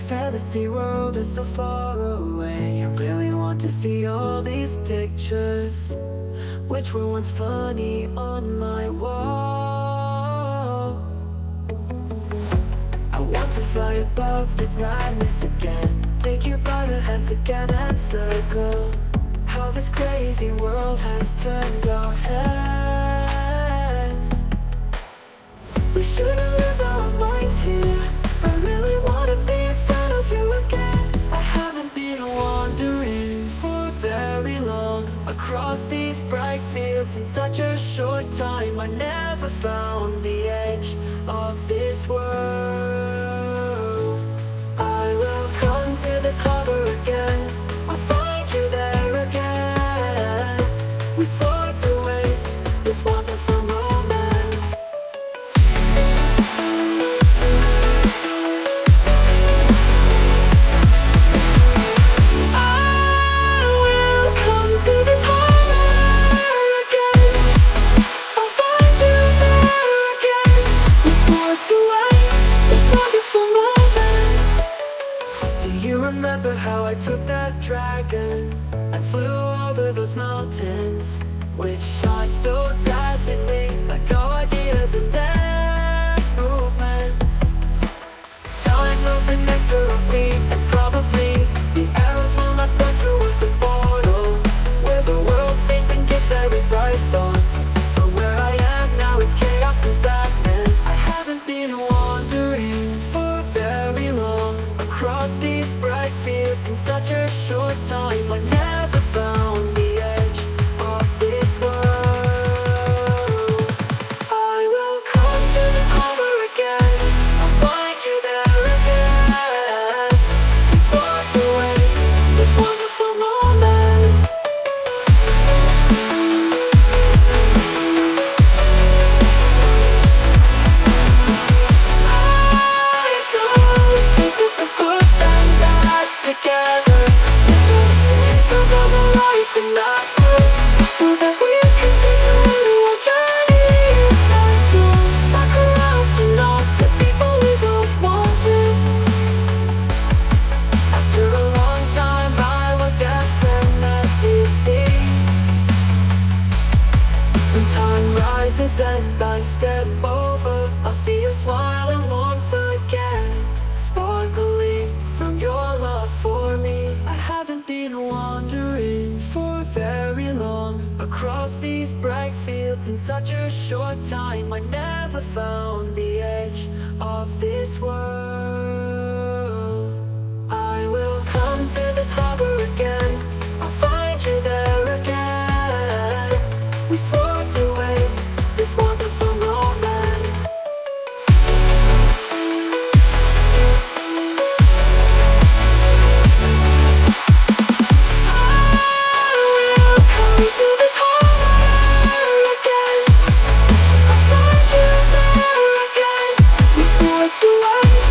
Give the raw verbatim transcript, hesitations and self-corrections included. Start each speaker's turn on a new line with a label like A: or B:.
A: fantasy world is so far away. I really want to see all these pictures which were once funny on my wall. I want to fly above this madness again, take you by the hands again and circle how this crazy world has turned our heads. We shouldn't lose our minds here. I really wanna be in front of you again. I haven't been wandering for very long across these bright fields in such a short time. I never found the edge of this world. I will come to this harbor again, I'll find you there again. We swore to wait this wonderful moment. Remember how I took that dragon and flew over those mountains, which shine so dazzlingly like our ideas and dance movements. Time moves inexorably, and probably the arrows will not run towards the portal where the world sings and gives very bright thoughts. But where I am now is chaos and sadness. I haven't been wandering for very long across these bright fields in such a short time. I never found the edge of this world. I will come to this harbor again, I'll find you there again. We swore to wait this wonderful moment. Together, because of the life in that group, so that we can continue our journey and look back around enough to see what we both wanted. After a long time, I will definitely see. When time rises and I step over, I'll see you smile and warmth again, sparkling from your love for me. I haven't been wandering for very long across these bright fields in such a short time. I never found the edge of this world. I will come to this harbor again, I'll find you there again. We swore to wait this wonderful moment. To us